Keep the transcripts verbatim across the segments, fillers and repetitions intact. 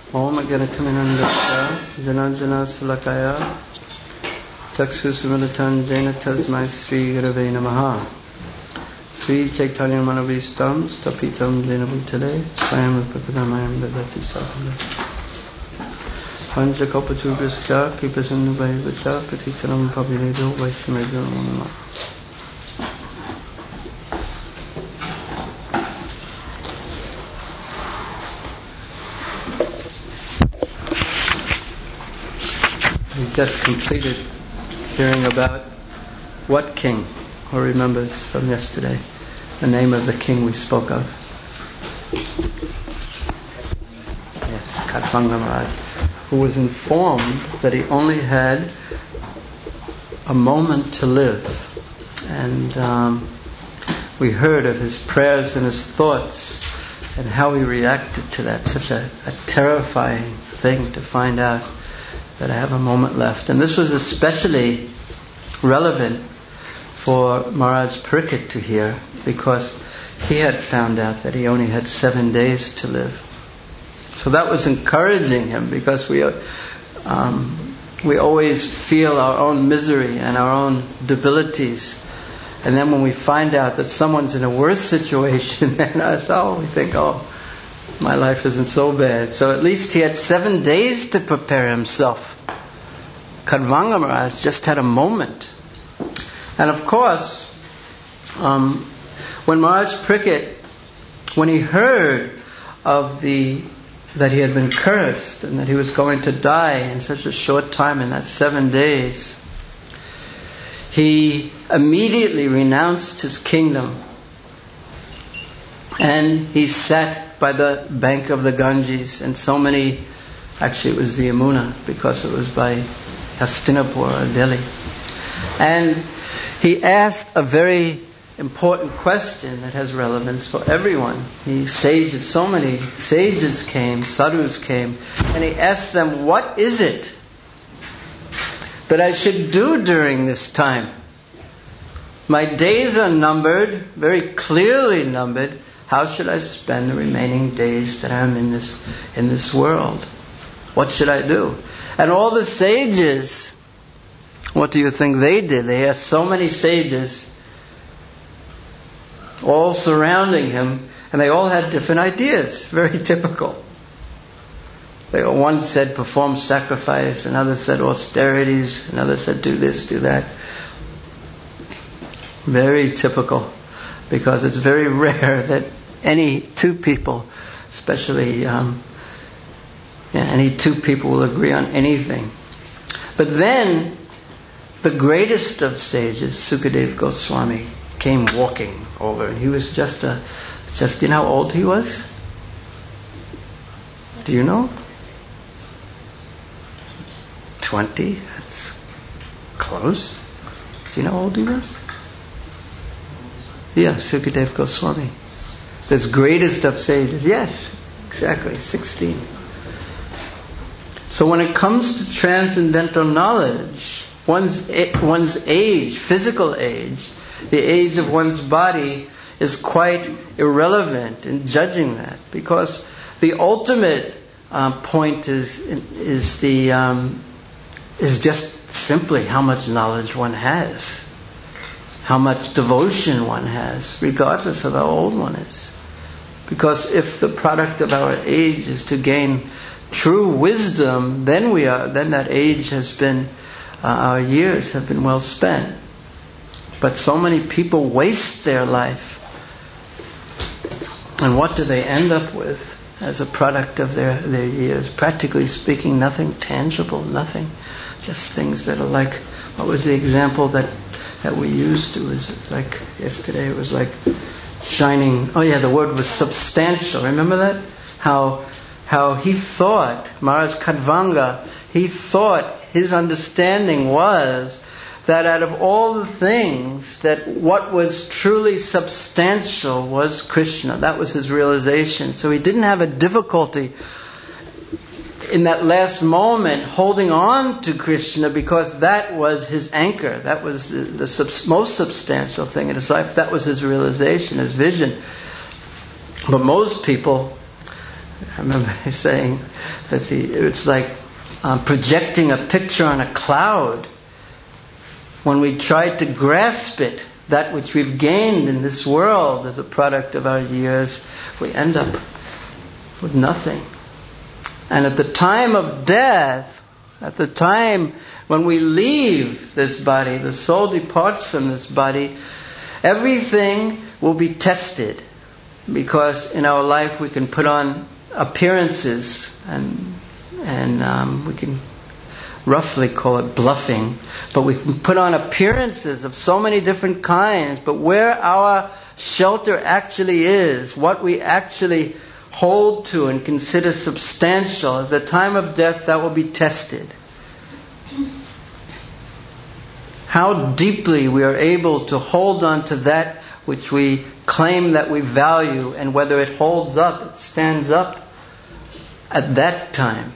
Om Agyanataminandasya Jananjana Salakaya Chakshusmilitan Jena Tasmai Sri Gurave Namaha Sri Chaitanya Manavistam Stapitam Jena Bhutale Swayam Prakadamayam Dadati Sakala Panchakopatubhyascha Kipasannubhayavacha Katitaram Pavinedo Vaishnamedo Namaha. We just completed hearing about what king, or remembers from yesterday, the name of the king we spoke of. Yes, Khatvanga Maharaj, who was informed that he only had a moment to live. And um, we heard of his prayers and his thoughts and how he reacted to that. Such a, a terrifying thing to find out that I have a moment left. And this was especially relevant for Maharaj Parikshit to hear, because he had found out that he only had seven days to live. So that was encouraging him, because we um, we always feel our own misery and our own debilities, and then when we find out that someone's in a worse situation than us, oh, we think, oh, my life isn't so bad. So at least he had seven days to prepare himself. Khatvanga Maharaj just had a moment. And of course, um, when Maharaj Parikshit, when he heard of the that he had been cursed and that he was going to die in such a short time, in that seven days, he immediately renounced his kingdom. And he sat by the bank of the Ganges, and so many, actually it was the Yamuna, because it was by Hastinapur or Delhi. And he asked a very important question that has relevance for everyone. He sages, so many sages came, sadhus came, and he asked them, what is it that I should do during this time? My days are numbered, very clearly numbered. How should I spend the remaining days that I'm in this in this world? What should I do? And all the sages, what do you think they did? They had so many sages all surrounding him, and they all had different ideas. Very typical. They, one said perform sacrifice, another said austerities, another said do this, do that. Very typical, because it's very rare that any two people, especially um, yeah, any two people will agree on anything. But then, the greatest of sages, Sukadeva Goswami, came walking over, and he was just a, just, you know how old he was? Do you know? Twenty. That's close. Do you know how old he was? Yeah, Sukadeva Goswami. This greatest of sages. Yes, exactly, sixteen. So when it comes to transcendental knowledge, one's one's age, physical age, the age of one's body is quite irrelevant in judging that, because the ultimate uh, point is is the um, is just simply how much knowledge one has, how much devotion one has, regardless of how old one is. Because if the product of our age is to gain true wisdom, then we are, then that age has been, uh, our years have been well spent. But so many people waste their life. And what do they end up with as a product of their, their years? Practically speaking, nothing tangible, nothing. Just things that are like, what was the example that, that we used? It was like, yesterday it was like shining, oh yeah, the word was substantial. Remember that? How how he thought, Maharaj Khatvanga, he thought, his understanding was that out of all the things, that what was truly substantial was Krishna. That was his realization. So he didn't have a difficulty in that last moment holding on to Krishna, because that was his anchor. That was the, the sub- most substantial thing in his life. That was his realization, his vision. But most people I remember saying that the it's like um, projecting a picture on a cloud. When we try to grasp it, that which we've gained in this world as a product of our years, we end up with nothing. And at the time of death, at the time when we leave this body, the soul departs from this body, everything will be tested. Because in our life we can put on appearances, and and um, we can roughly call it bluffing, but we can put on appearances of so many different kinds, but where our shelter actually is, what we actually hold to and consider substantial, at the time of death that will be tested. How deeply we are able to hold on to that which we claim that we value, and whether it holds up, it stands up at that time.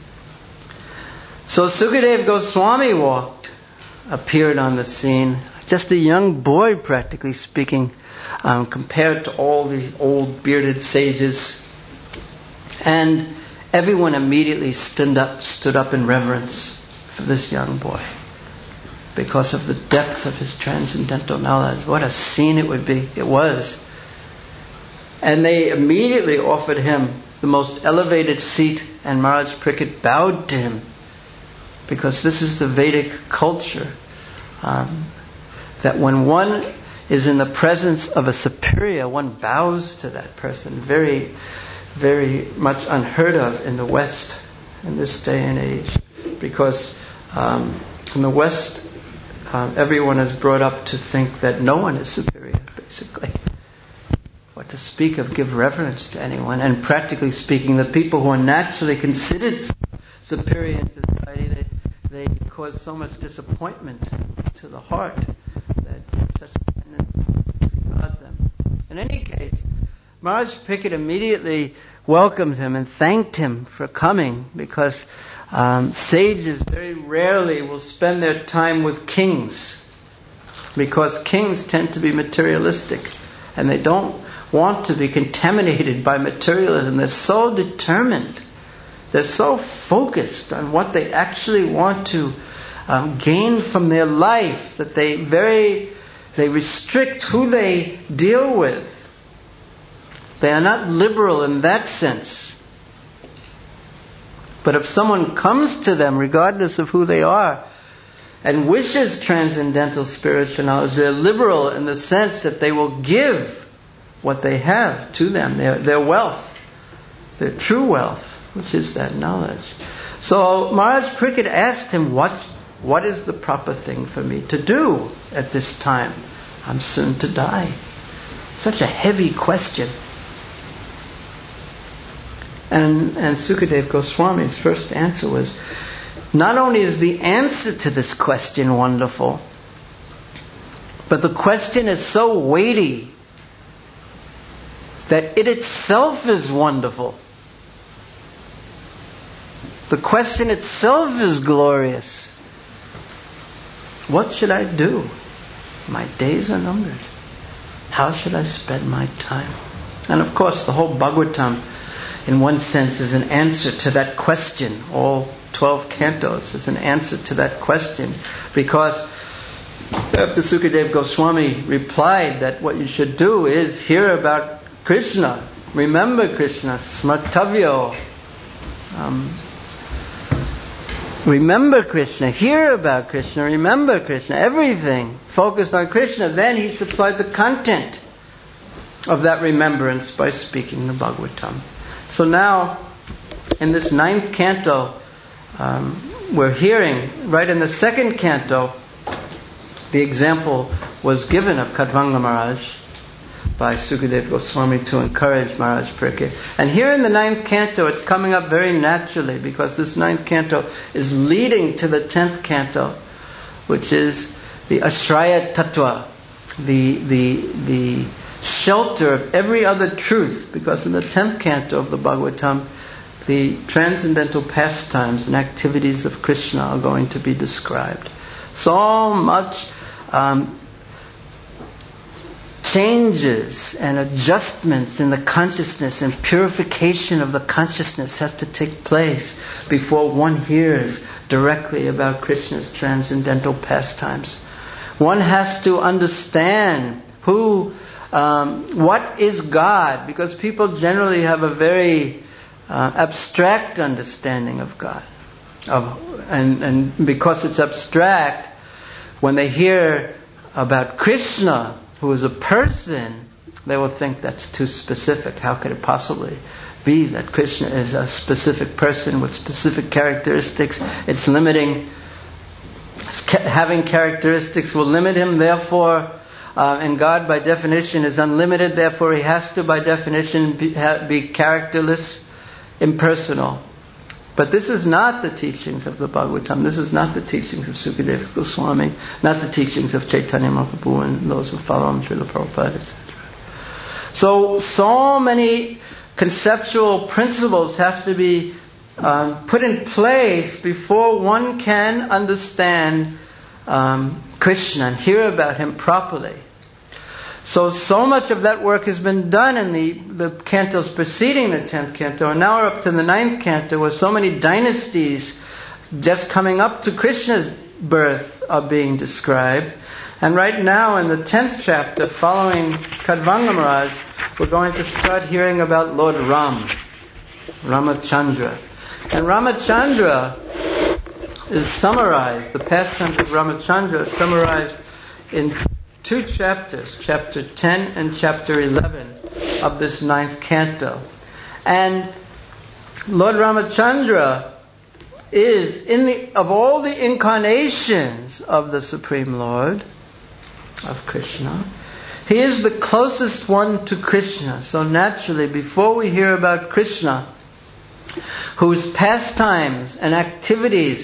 So Sukadeva Goswami walked, appeared on the scene, just a young boy practically speaking, um, compared to all the old bearded sages. And everyone immediately stood up, stood up in reverence for this young boy, because of the depth of his transcendental knowledge. What a scene it would be. It was. And they immediately offered him the most elevated seat, and Maharaj Parikshit bowed to him, because this is the Vedic culture, um, that when one is in the presence of a superior, one bows to that person. Very, very much unheard of in the West in this day and age, because um, in the West, Um, everyone is brought up to think that no one is superior, basically. What to speak of give reverence to anyone. And practically speaking, the people who are naturally considered superior in society, they, they cause so much disappointment to the heart that such a tendency to regard them. In any case, Maharaj Parikshit immediately welcomed him and thanked him for coming, because Um, sages very rarely will spend their time with kings, because kings tend to be materialistic and they don't want to be contaminated by materialism. They're so determined, they're so focused on what they actually want to um, gain from their life that they very they restrict who they deal with. They are not liberal in that sense. But if someone comes to them, regardless of who they are, and wishes transcendental spiritual knowledge, they're liberal in the sense that they will give what they have to them, their, their wealth, their true wealth, which is that knowledge. So Maharaj Parikshit asked him, what, what is the proper thing for me to do at this time? I'm soon to die. Such a heavy question. And, and Sukadeva Goswami's first answer was, not only is the answer to this question wonderful, but the question is so weighty that it itself is wonderful. The question itself is glorious. What should I do? My days are numbered. How should I spend my time? And of course, the whole Bhagavatam, in one sense, is an answer to that question. All twelve cantos is an answer to that question. Because after Sukadeva Goswami replied that what you should do is hear about Krishna, remember Krishna, smartavyo, um, remember Krishna, hear about Krishna, remember Krishna, everything focused on Krishna, then he supplied the content of that remembrance by speaking the Bhagavatam. So now, in this ninth canto, um, we're hearing, right in the second canto, the example was given of Khatvanga Maharaj by Sukadeva Goswami to encourage Maharaj Parikshit. And here in the ninth canto, it's coming up very naturally, because this ninth canto is leading to the tenth canto, which is the Ashraya Tattva, the the the shelter of every other truth, because in the tenth canto of the Bhagavatam, the transcendental pastimes and activities of Krishna are going to be described. So much um, changes and adjustments in the consciousness and purification of the consciousness has to take place before one hears directly about Krishna's transcendental pastimes. One has to understand who, um, what is God, because people generally have a very uh, abstract understanding of God. Of, and, and because it's abstract, when they hear about Krishna, who is a person, they will think that's too specific. How could it possibly be that Krishna is a specific person with specific characteristics? It's limiting. Having characteristics will limit him, therefore, uh, and God by definition is unlimited, therefore he has to by definition be, ha, be characterless, impersonal. But this is not the teachings of the Bhagavatam. This is not the teachings of Sukadeva Goswami, not the teachings of Chaitanya Mahaprabhu and those who follow him, Srila Prabhupada, et cetera. So, so many conceptual principles have to be um, put in place before one can understand um, Krishna and hear about him properly. So, so much of that work has been done in the, the cantos preceding the tenth canto, and now we're up to the ninth canto, where so many dynasties just coming up to Krishna's birth are being described. And right now in the tenth chapter, following Khatvanga Maharaj, we're going to start hearing about Lord Ram, Ramachandra. And Ramachandra is summarized, the pastimes of Ramachandra are summarized in two chapters, chapter ten and chapter eleven of this ninth canto. And Lord Ramachandra is, in the of all the incarnations of the Supreme Lord, of Krishna, he is the closest one to Krishna. So naturally, before we hear about Krishna, whose pastimes and activities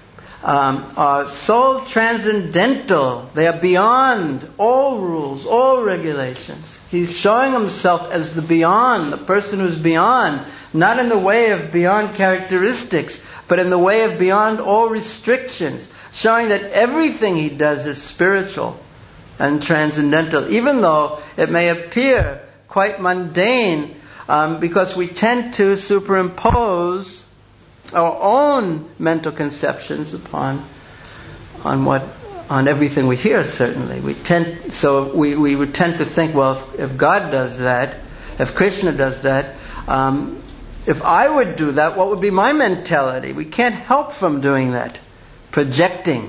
Um, are so transcendental, they are beyond all rules, all regulations. He's showing himself as the beyond, the person who's beyond, not in the way of beyond characteristics, but in the way of beyond all restrictions, showing that everything he does is spiritual and transcendental, even though it may appear quite mundane, um, because we tend to superimpose our own mental conceptions upon on what on everything we hear. Certainly, we tend so we, we would tend to think, well, if, if God does that, if Krishna does that, um, if I would do that, what would be my mentality? We can't help from doing that, projecting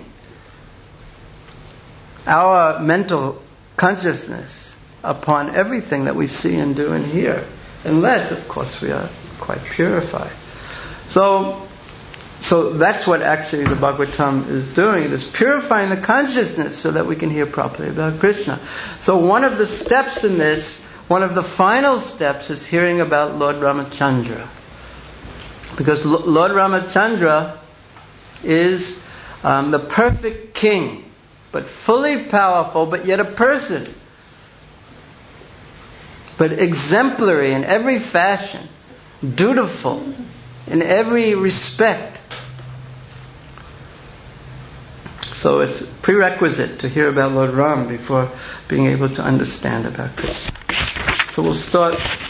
our mental consciousness upon everything that we see and do and hear, unless, of course, we are quite purified. So, so that's what actually the Bhagavatam is doing. It is purifying the consciousness so that we can hear properly about Krishna. So one of the steps in this, one of the final steps, is hearing about Lord Ramachandra. Because Lord Ramachandra is um, the perfect king, but fully powerful, but yet a person. But exemplary in every fashion, dutiful in every respect. So it's prerequisite to hear about Lord Ram before being able to understand about Krishna. So we'll start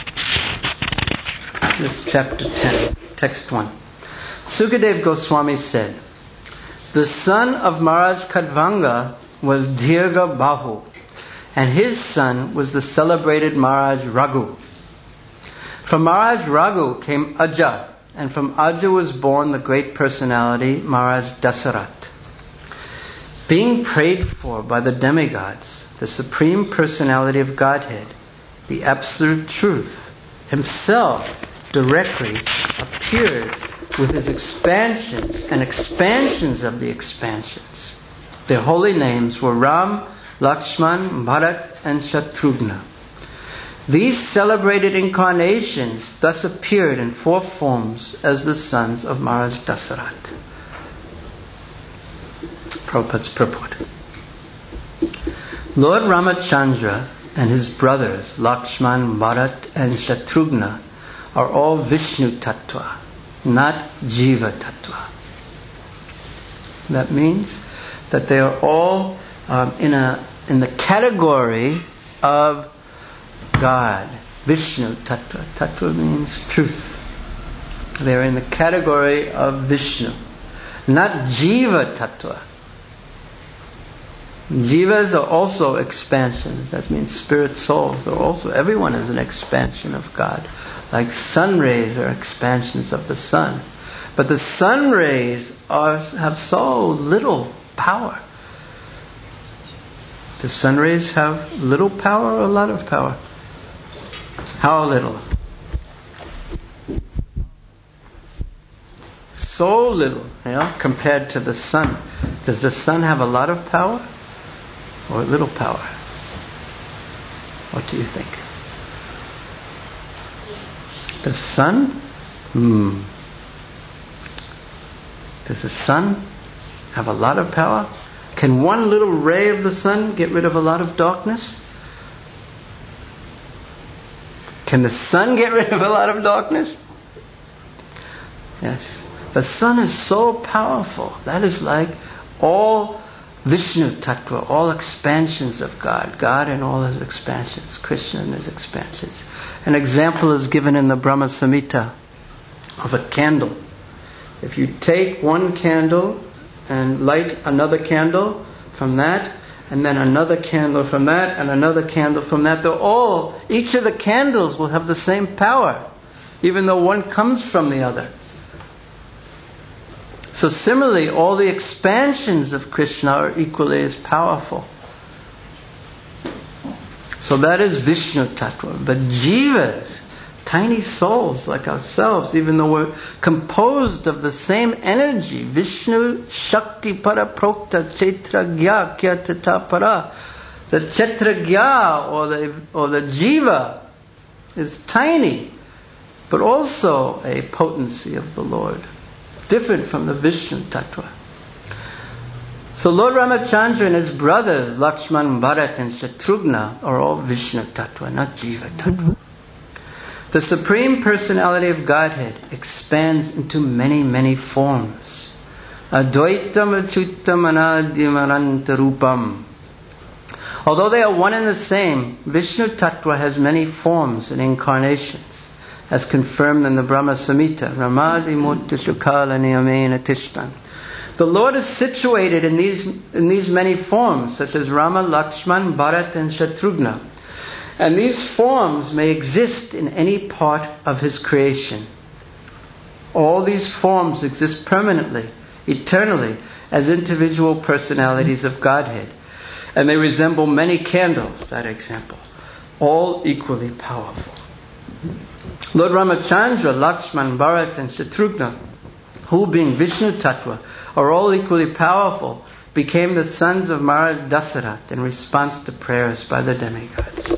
this chapter ten, text one. Sukadeva Goswami said, the son of Maharaj Khatvanga was Dirgha Bahu, and his son was the celebrated Maharaj Raghu. From Maharaj Raghu came Aja, and from Aja was born the great personality Maharaj Dasarat. Being prayed for by the demigods, the supreme personality of Godhead, the absolute truth, himself directly appeared with his expansions and expansions of the expansions. Their holy names were Ram, Lakshman, Bharat, and Shatrughna. These celebrated incarnations thus appeared in four forms as the sons of Maharaj Dasarat. Prabhupada's purport. Lord Ramachandra and his brothers Lakshman, Bharat, and Shatrughna are all Vishnu Tattva, not Jiva Tattva. That means that they are all um, in a in the category of God. Vishnu Tattva. Tattva means truth. They're in the category of Vishnu. Not Jiva Tattva. Jivas are also expansions. That means spirit souls. They're also, everyone is an expansion of God. Like sun rays are expansions of the sun. But the sun rays are, have so little power. Do sun rays have little power or a lot of power? How little? So little, you know, compared to the sun. Does the sun have a lot of power or little power? What do you think? The sun? Hmm. Does the sun have a lot of power? Can one little ray of the sun get rid of a lot of darkness? Can the sun get rid of a lot of darkness? Yes. The sun is so powerful. That is like all Vishnu Tattva, all expansions of God. God and all His expansions. Krishna and His expansions. An example is given in the Brahma Samhita of a candle. If you take one candle and light another candle from that, and then another candle from that, and another candle from that, they're all, each of the candles will have the same power, even though one comes from the other. So similarly, all the expansions of Krishna are equally as powerful. So that is Vishnu Tattva. But jivas, tiny souls like ourselves, even though we're composed of the same energy, Vishnu Shakti Para Prokta Chetragya Kya Tata Para. The Chetragya or the or the Jiva is tiny, but also a potency of the Lord, different from the Vishnu Tattva. So Lord Ramachandra and his brothers Lakshman, Bharat and Shatrughna are all Vishnu Tattva, not Jiva Tattva. The Supreme Personality of Godhead expands into many, many forms. Advaitam Achyutam Anadyam Anantarupam. Although they are one and the same, Vishnu Tattva has many forms and incarnations, as confirmed in the Brahma Samhita. Ramadi Mutta Shukala Niyamena Tishtan. The Lord is situated in these in these many forms, such as Rama, Lakshman, Bharat and Shatrughna. And these forms may exist in any part of His creation. All these forms exist permanently, eternally, as individual personalities of Godhead. And they resemble many candles, that example, all equally powerful. Lord Ramachandra, Lakshman, Bharat and Shatrughna, who being Vishnu Tattva, are all equally powerful, became the sons of Maharaj Dasarat in response to prayers by the demigods.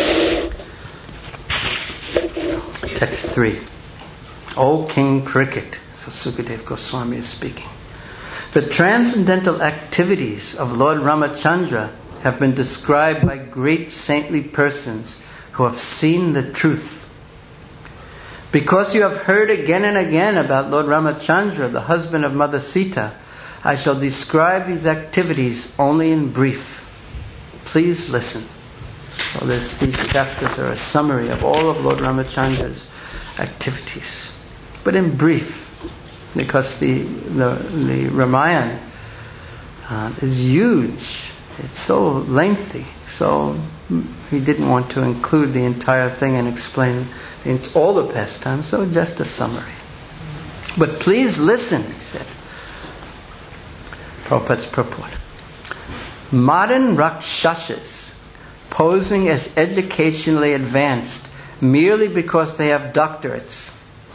Text three. O King Parikshit, so Sukadeva Goswami is speaking. The transcendental activities of Lord Ramachandra have been described by great saintly persons who have seen the truth. Because you have heard again and again about Lord Ramachandra, the husband of Mother Sita, I shall describe these activities only in brief. Please listen. So this, these chapters are a summary of all of Lord Ramachandra's activities, but in brief, because the the, the Ramayana uh, is huge. It's so lengthy, so he didn't want to include the entire thing and explain all the pastimes, so just a summary. But please listen, he said. Prabhupada's purport. Modern Rakshasas, posing as educationally advanced merely because they have doctorates,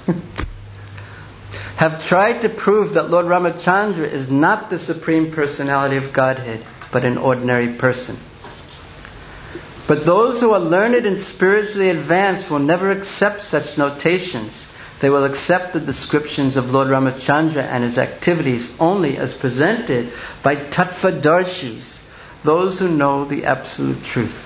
have tried to prove that Lord Ramachandra is not the Supreme Personality of Godhead, but an ordinary person. But those who are learned and spiritually advanced will never accept such notations. They will accept the descriptions of Lord Ramachandra and his activities only as presented by Tattvadarshis, those who know the absolute truth.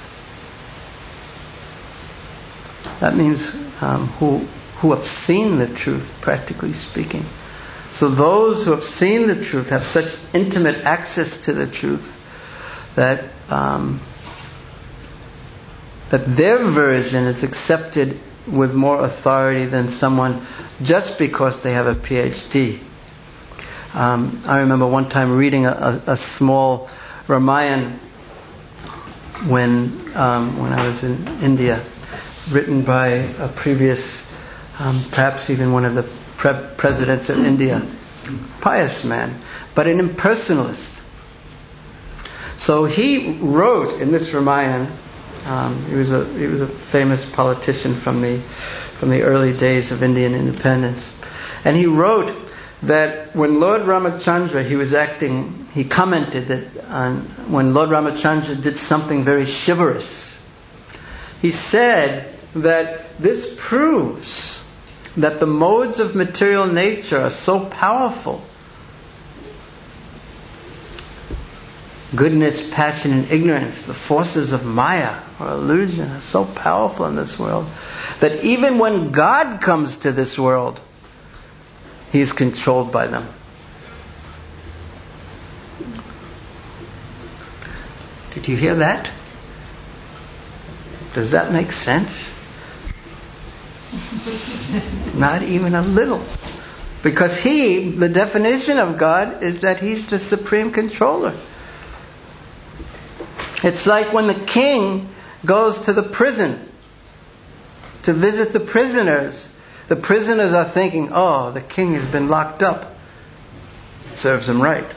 That means um, who who have seen the truth, practically speaking. So those who have seen the truth have such intimate access to the truth that um, that their version is accepted with more authority than someone just because they have a P H D. Um, I remember one time reading a, a, a small Ramayana when um, when I was in India, written by a previous, um, perhaps even one of the pre- presidents of India, pious man, but an impersonalist. So he wrote in this Ramayana. Um, he was a he was a famous politician from the from the early days of Indian independence, and he wrote that when Lord Ramachandra he was acting, he commented that on, when Lord Ramachandra did something very chivalrous, he said that this proves that the modes of material nature are so powerful. Goodness, passion, and ignorance, the forces of Maya or illusion, are so powerful in this world that even when God comes to this world, He is controlled by them. Did you hear that? Does that make sense? Not even a little. Because He, the definition of God is that He's the supreme controller. It's like when the king goes to the prison to visit the prisoners. The prisoners are thinking, oh, the king has been locked up. Serves him right.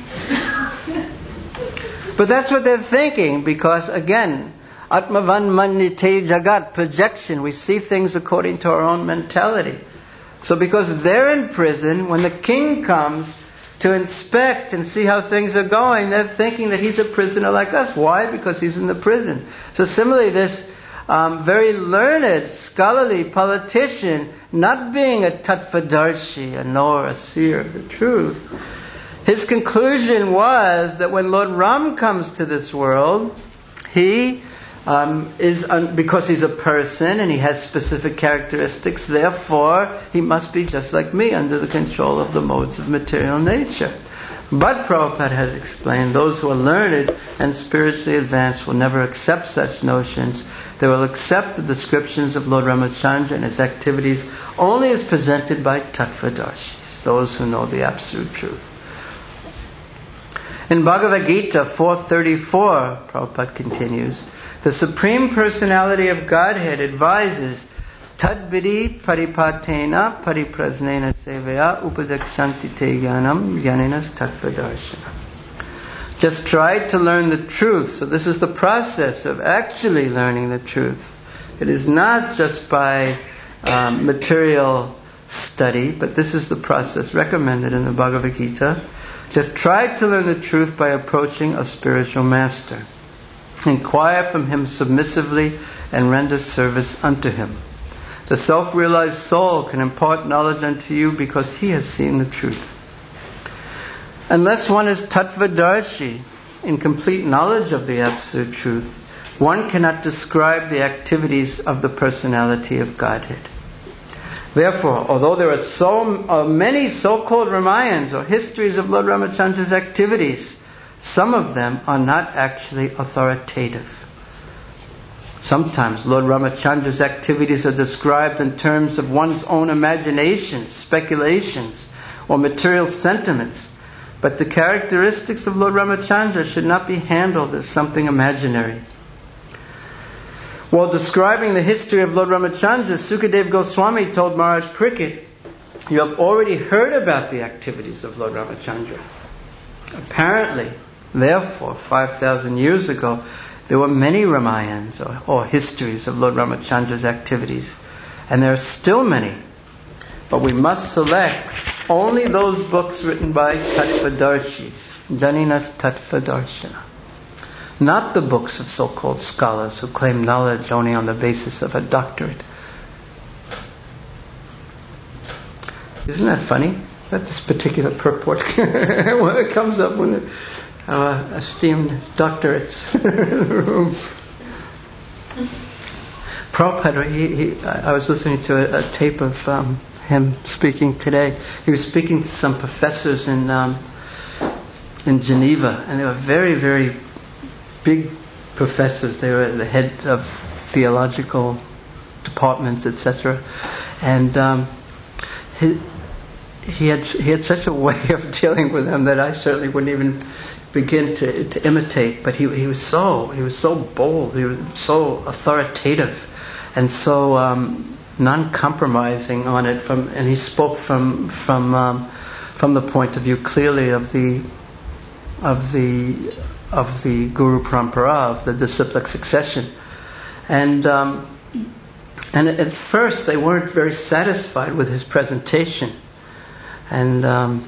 But that's what they're thinking, because again, Atmavan Manyate Jagat, projection. We see things according to our own mentality. So because they're in prison, when the king comes to inspect and see how things are going, they're thinking that he's a prisoner like us. Why? Because he's in the prison. So similarly, this um, very learned, scholarly politician, not being a tattvadarshi, a knower, a seer of the truth, his conclusion was that when Lord Ram comes to this world, he um, is, un- because he's a person and he has specific characteristics, therefore he must be just like me, under the control of the modes of material nature. But Prabhupada has explained, those who are learned and spiritually advanced will never accept such notions. They will accept the descriptions of Lord Ramachandra and his activities only as presented by Tattvadarshis, those who know the absolute truth. In Bhagavad Gita four thirty-four, Prabhupada continues, the Supreme Personality of Godhead advises, Tadvidi paripatena pariprasnena sevaya upadakshanti te jnanam jnaninas tattvadarshana. Just try to learn the truth. So this is the process of actually learning the truth. It is not just by um, material study, but this is the process recommended in the Bhagavad Gita. Just try to learn the truth by approaching a spiritual master. Inquire from him submissively and render service unto him. The self-realized soul can impart knowledge unto you because he has seen the truth. Unless one is tattvadarshi, in complete knowledge of the absolute truth, one cannot describe the activities of the personality of Godhead. Therefore, although there are so uh, many so-called Ramayans or histories of Lord Ramachandra's activities, some of them are not actually authoritative. Sometimes Lord Ramachandra's activities are described in terms of one's own imaginations, speculations, or material sentiments. But the characteristics of Lord Ramachandra should not be handled as something imaginary. While describing the history of Lord Ramachandra, Sukadev Goswami told Maharaj Parikshit, you have already heard about the activities of Lord Ramachandra. Apparently, therefore, five thousand years ago, there were many Ramayans or, or histories of Lord Ramachandra's activities. And there are still many. But we must select only those books written by Tattvadarshis, Janinas Tattvadarshana. Not the books of so-called scholars who claim knowledge only on the basis of a doctorate. Isn't that funny? That this particular purport when it comes up when our esteemed doctorates in the room. Prabhupada, he, he, I was listening to a, a tape of um, him speaking today. He was speaking to some professors in um, in Geneva, and they were very, very big professors. They were the head of theological departments, et cetera. And um, he, he had he had such a way of dealing with them that I certainly wouldn't even begin to to imitate. But he he was so he was so bold, he was so authoritative, and so um, non-compromising on it. From and he spoke from from um, from the point of view clearly of the of the of the Guru Parampara, of the disciplic succession, and. Um, And at first they weren't very satisfied with his presentation, and um,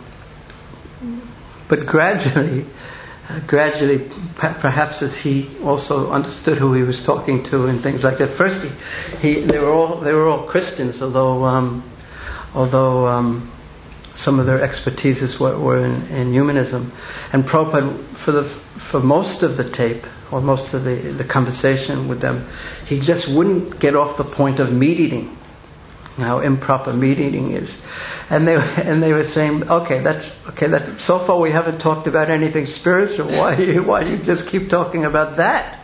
but gradually, uh, gradually, p- perhaps as he also understood who he was talking to and things like that. First, he, he they were all they were all Christians, although um, although um, some of their expertises were, were in, in humanism. And Prabhupada, for the for most of the tape, or most of the, the conversation with them, he just wouldn't get off the point of meat eating, how improper meat eating is. And they and they were saying, okay, that's okay. That so far we haven't talked about anything spiritual. Why do you why do you just keep talking about that?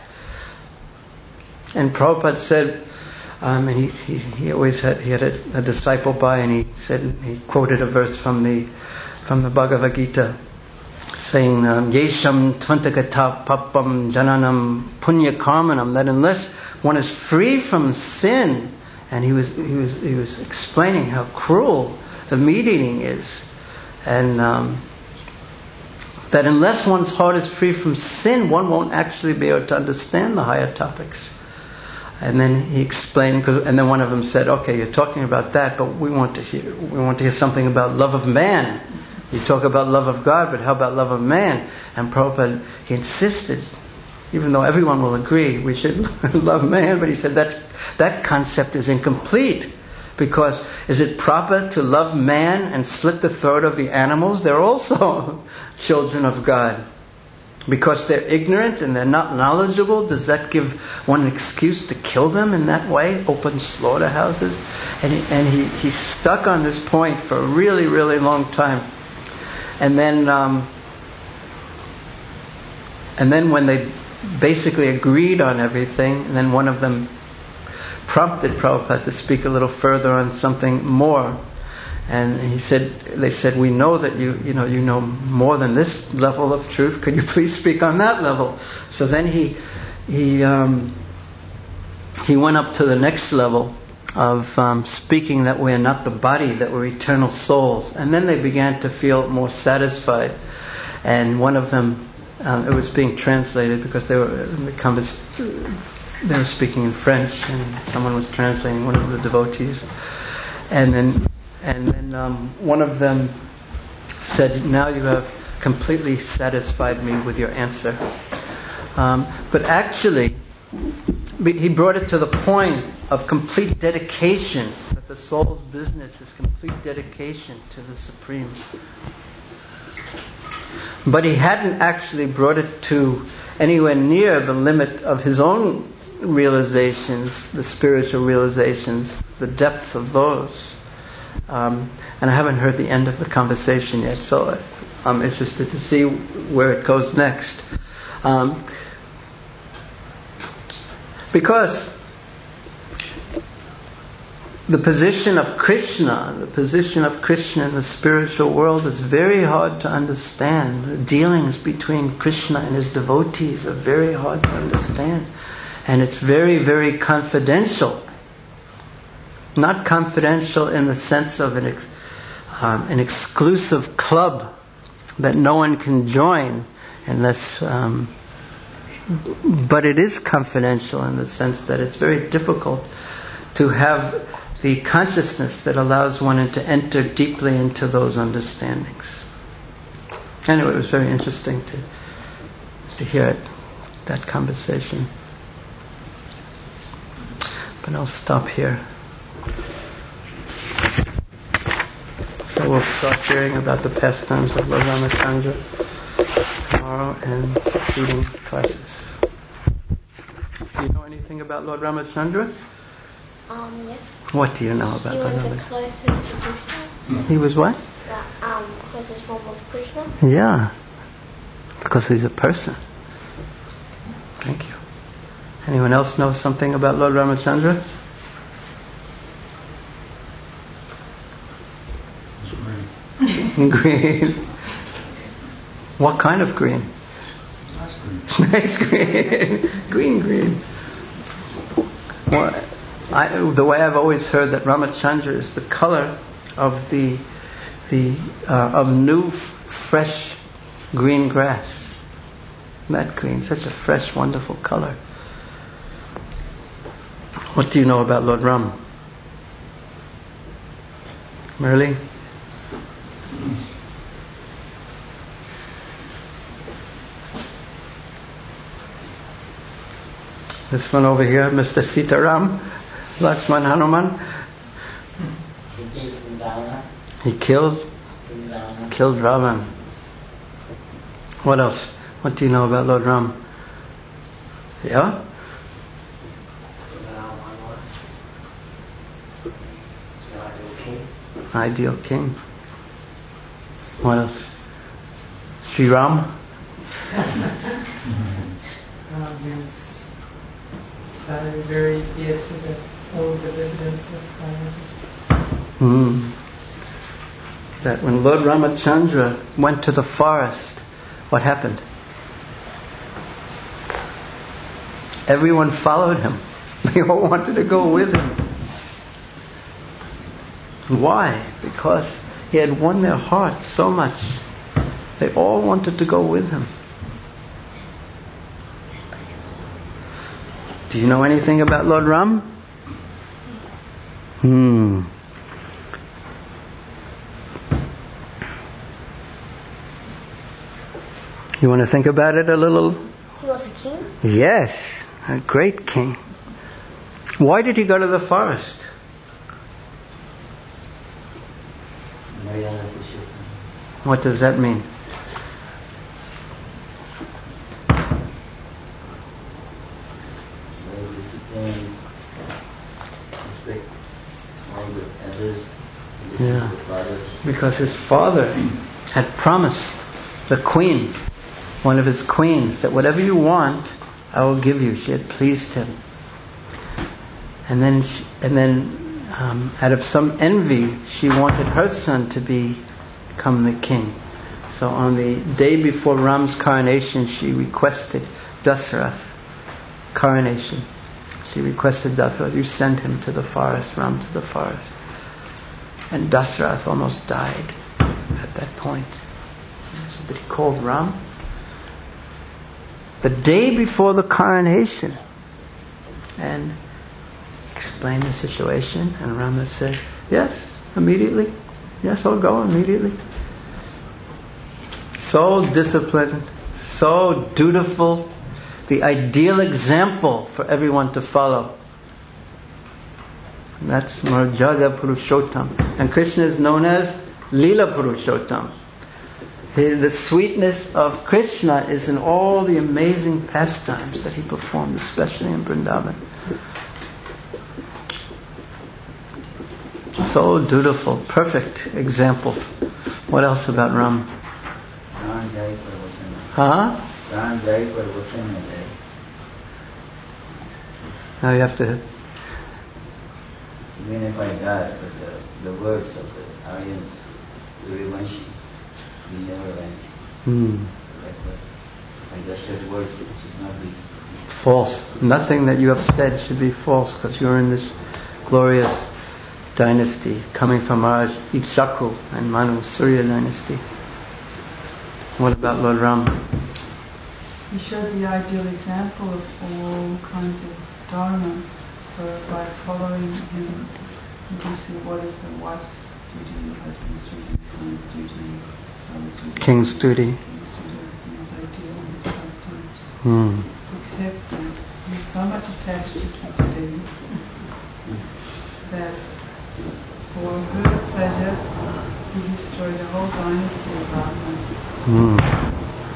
And Prabhupada said, um, and he, he he always had he had a, a disciple by, and he said he quoted a verse from the from the Bhagavad Gita, saying, Yesham Tvantagata Papam Jananam Punya Karmanam, that unless one is free from sin, and he was he was he was explaining how cruel the meat eating is, and um, that unless one's heart is free from sin, one won't actually be able to understand the higher topics. And then he explained, and then one of them said, okay, you're talking about that, but we want to hear we want to hear something about love of man. You talk about love of God, but how about love of man? And Prabhupada, he insisted, even though everyone will agree we should love man, but he said that that concept is incomplete, because is it proper to love man and slit the throat of the animals? They're also children of God. Because they're ignorant and they're not knowledgeable, does that give one an excuse to kill them in that way? Open slaughterhouses? And he, and he, he stuck on this point for a really, really long time. And then, um, and then when they basically agreed on everything, and then one of them prompted Prabhupada to speak a little further on something more. And he said, they said, we know that you, you know, you know more than this level of truth. Could you please speak on that level? So then he, he, um, he went up to the next level of um, speaking that we are not the body, that we're eternal souls. And then they began to feel more satisfied. And one of them, um, it was being translated because they were they were speaking in French, and someone was translating, one of the devotees. And then, and then um, one of them said, "Now you have completely satisfied me with your answer." Um, but actually, he brought it to the point of complete dedication, that the soul's business is complete dedication to the Supreme. But he hadn't actually brought it to anywhere near the limit of his own realizations, the spiritual realizations, the depth of those. Um, and I haven't heard the end of the conversation yet, so I'm interested to see where it goes next. Um, because the position of Krishna, the position of Krishna in the spiritual world is very hard to understand. The dealings between Krishna and his devotees are very hard to understand. And it's very, very confidential. Not confidential in the sense of an, ex, um, an exclusive club that no one can join unless... Um, but it is confidential in the sense that it's very difficult to have the consciousness that allows one to enter deeply into those understandings. Anyway, it was very interesting to to hear it, that conversation. But I'll stop here. So we'll start hearing about the pastimes of Lord Ramachandra tomorrow and succeeding classes. Do you know anything about Lord Ramachandra? Um, yes. What do you know about He Lord was the Ramachandra? closest to Krishna. He was what? The um, closest form of Krishna. Yeah. Because he's a person. Thank you. Anyone else know something about Lord Ramachandra? Green. Green. What kind of green? Nice green. Green, green. Well, I, the way I've always heard that Ramachandra is the color of the the uh, of new, f- fresh green grass. That green, such a fresh, wonderful color. What do you know about Lord Ram? Merely? This one over here, Mister Sitaram, Lakshman Hanuman. He killed killed Ravan. What else? What do you know about Lord Ram? Yeah? Ideal king. What else? Sri Ram? Um, very dear to the, all the residents of Kailash. Mm. That when Lord Ramachandra went to the forest, what happened? Everyone followed him. They all wanted to go with him. Why? Because he had won their hearts so much. They all wanted to go with him. Do you know anything about Lord Ram? Hmm. You want to think about it a little? He was a king? Yes, a great king. Why did he go to the forest? What does that mean? Yeah, because his father had promised the queen, one of his queens, that whatever you want, I will give you. She had pleased him, and then, she, and then, um, out of some envy, she wanted her son to be, become the king. So on the day before Ram's coronation, she requested Dasarath coronation. She requested Dasarath, you send him to the forest, Ram to the forest. And Dasarath almost died at that point. But he called Ram. The day before the coronation, and explained the situation, and Ram said, yes, immediately. Yes, I'll go immediately. So disciplined, so dutiful, the ideal example for everyone to follow. And that's Marjada Purushottam. And Krishna is known as Leela Purushottam. The sweetness of Krishna is in all the amazing pastimes that he performed, especially in Vrindavan. So dutiful, perfect example. What else about Ram? Huh? Now you have to... Even if I die, but the, the words of the Aryans, Suryavanshi, we never went. Mm. So that was, I guess that words should not be false. Nothing that you have said should be false, because you're in this glorious dynasty coming from our Ikshaku and Manu Surya dynasty. What about Lord Ram? He showed the ideal example of all kinds of dharma. So by following him, you can see what is the wife's duty, husband's duty, son's duty, father's duty, King's duty. King's duty, his ideal, his pastimes. Hmm. Except that he's so much attached to Sita Devi that for her pleasure he destroyed the whole dynasty of Ravana. Hmm.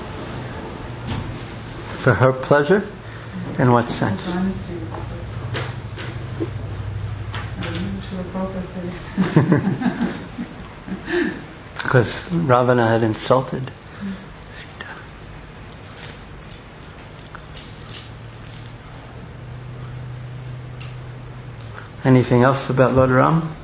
For her pleasure? In what sense? The dynasty is Prabhupada said. Because Ravana had insulted Sita. Anything else about Lord Ram?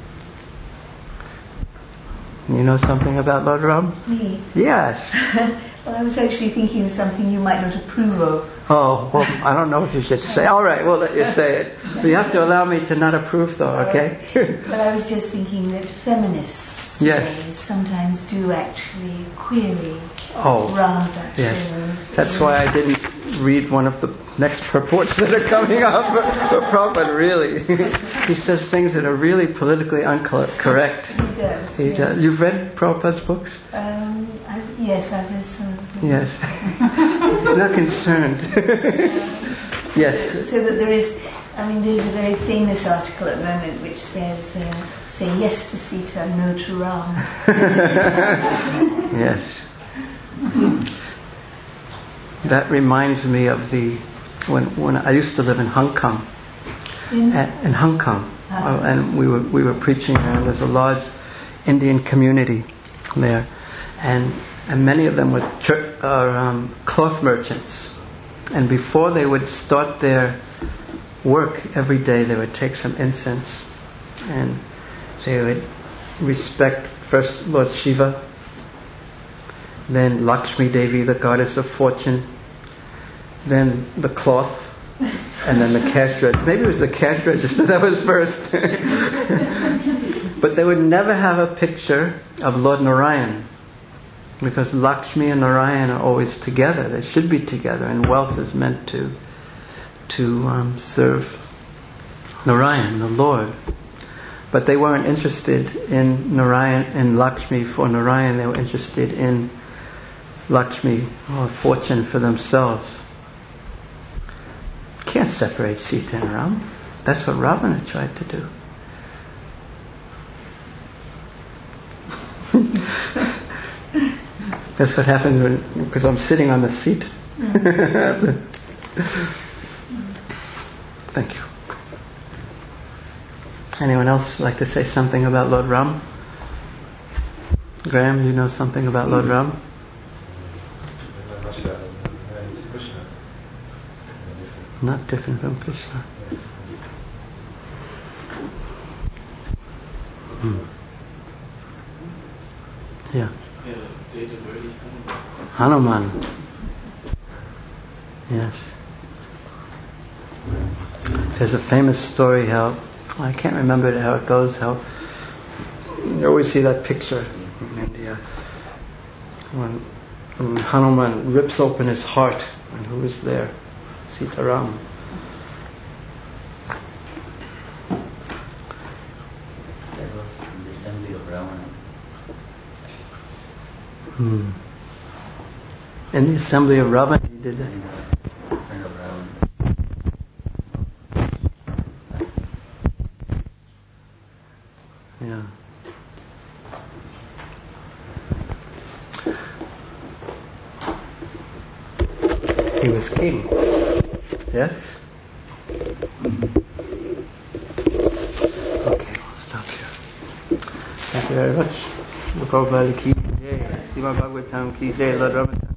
You know something about Lord Ram? Me? Yes. Well, I was actually thinking of something you might not approve of. Oh, well, I don't know if you should say. All right, we'll let you say it. But you have to allow me to not approve, though, okay? Well, I was just thinking that feminists Yes. today sometimes do actually query Oh, Ram's actions. yes. That's why I didn't read one of the next purports that are coming up for Prabhupada, really. He says things that are really politically incorrect. He does. He yes. does. You've read Prabhupada's books? Um, I, yes, I've read some of them. Yes. He's not concerned. Yes. So that there is, I mean, there's a very famous article at the moment which says, uh, say yes to Sita, no to Ram. Yes. That reminds me of the when when I used to live in Hong Kong. In, At, in Hong Kong, Ah. uh, and we were we were preaching there. And there's a large Indian community there, and and many of them were chur- uh, um, cloth merchants. And before they would start their work every day, they would take some incense, and they would respect first Lord Shiva, then Lakshmi Devi, the goddess of fortune, then the cloth, and then the cash register. Maybe it was the cash register that was first. But they would never have a picture of Lord Narayan, because Lakshmi and Narayan are always together. They should be together, and wealth is meant to to um, serve Narayan, the Lord. But they weren't interested in Narayan and Lakshmi for Narayan. They were interested in Lakshmi or fortune for themselves. Can't separate Sita and Ram. That's what Ravana tried to do. That's what happens when, because I'm sitting on the seat. Thank you. Anyone else like to say something about Lord Ram? Graham, you know something about Lord Ram? Not different from Krishna. Hmm. Yeah. Hanuman. Yes. There's a famous story how, I can't remember how it goes, how you always see that picture in India when, when Hanuman rips open his heart, and who is there? Sitaram. That was in the assembly of Ravana. Hmm. In the assembly of Ravana, he did that. In front of Ravana. Yeah. He was king. Yes? Okay, we'll stop here. Thank you very much. Prabhupada ki jai. Srimad Bhagavatam ki jai. Lord Ramakrishna.